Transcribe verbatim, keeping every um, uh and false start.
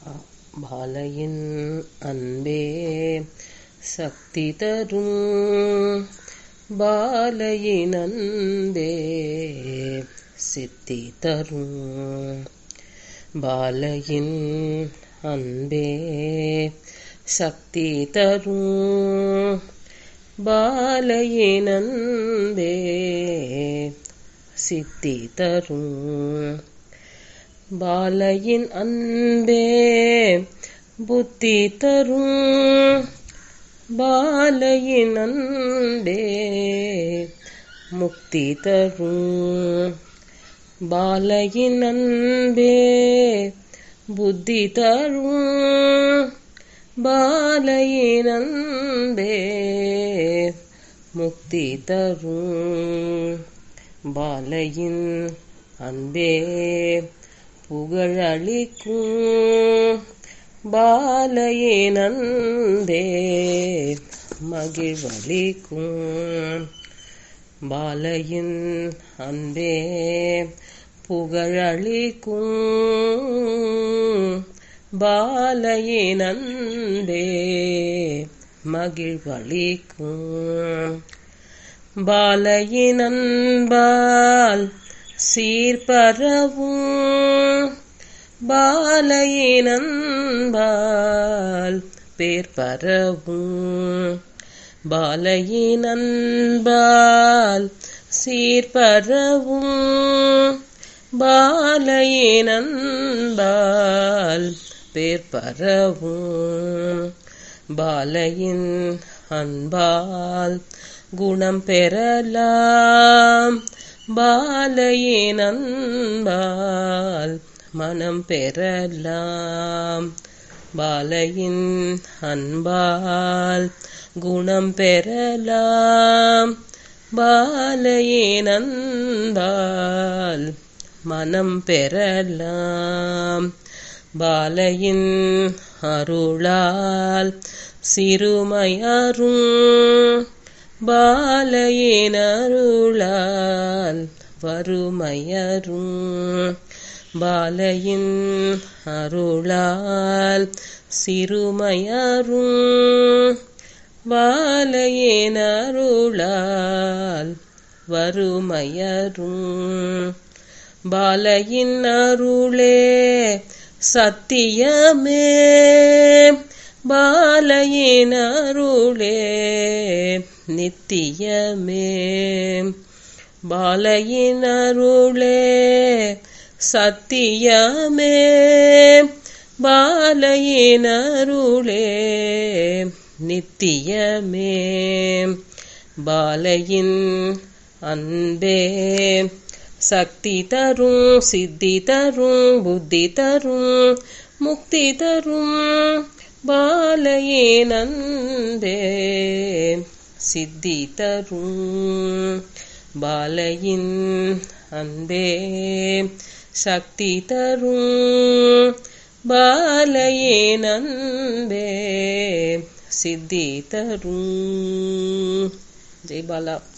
பாலையின் அன்பே சக்தி தரும், பாலையின் அன்பே சித்தி தரும். பாலையின் அன்பே சக்தி தரும், பாலையின் அன்பே சித்தி தரும். பாலையின் அன்பே புத்தி தரும், பாலையின் அன்பே முக்தி தரும். பாலையின் அன்பே புத்தி தரும், பாலையின் அன்பே முக்தி தரும். பாலையின் அன்பே புகழளிக்கும், பாலையின் அன்பே மகிழ்வளிக்கும். பாலையின் அன்பே புகழளிக்கும், பாலையின் அன்பே மகிழ்வளிக்கும். பாலையின் அன்பால் சீர்பரவும், பாலையின் அன்பால் பேர் பரவும். பாலையின் அன்பால் சீர்பரவும், பாலையின் அன்பால் பேர் பரவும். பாலையின் அன்பால் குணம் பெறலாம், பாலையின் அன்பால் மனம் பெறலாம். பாலையின் அன்பால் குணம் பெறலாம், பாலையின் அன்பால் மனம் பெறலாம். பாலையின் அருளால் சிறுமையரும், பாலையின் அருளால் வறுமையரும். பாலையின் அருளால் சிறுமையரும், பாலையின் அருளால் வறுமையரும். பாலையின் அருளே சத்தியமே, பாலையின் அருளே நித்தியமே. பாலையின் அருளே சத்தியமே, பாலையின் அருளே நித்தியமே. பாலையின் அன்பே சக்தி தரும், சித்தி தரும், புத்தி தரும், முக்தி தரும். பாலையின் அன்பே சித்தி தரும். பாலையின் அன்பே சக்தி தரும், பாலையின் அன்பே சித்தி தரும். ஜெய் பாலா.